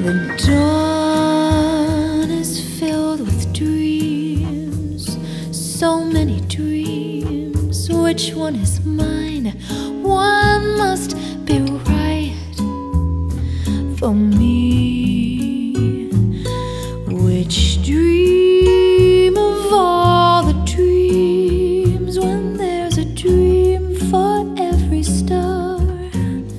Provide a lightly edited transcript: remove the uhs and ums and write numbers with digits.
The dawn is filled with dreams, so many dreams. Which one is mine? One must be right for me.